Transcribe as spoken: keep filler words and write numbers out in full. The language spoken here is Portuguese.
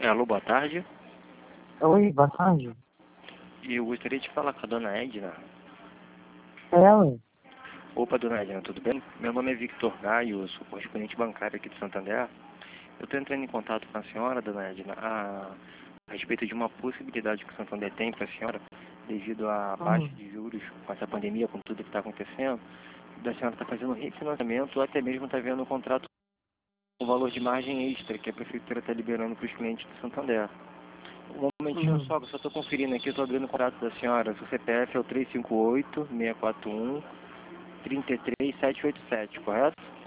Alô, boa tarde. Oi, boa tarde. Eu gostaria de falar com a dona Edna. É ela? Opa, dona Edna, tudo bem? Meu nome é Victor Gaio, eu sou correspondente bancário aqui de Santander. Eu estou entrando em contato com a senhora, dona Edna, a, a respeito de uma possibilidade que o Santander tem para a senhora, devido à baixa Uhum. de juros com essa pandemia, com tudo que está acontecendo, da senhora está fazendo refinanciamento ou até mesmo está vendo um contrato com valor de margem extra que a prefeitura está liberando para os clientes do Santander. Um momentinho Uhum. só, que eu só estou conferindo aqui, estou abrindo o contrato da senhora. O C P F é o três cinco oito, seis quatro um, três três sete oito sete, correto?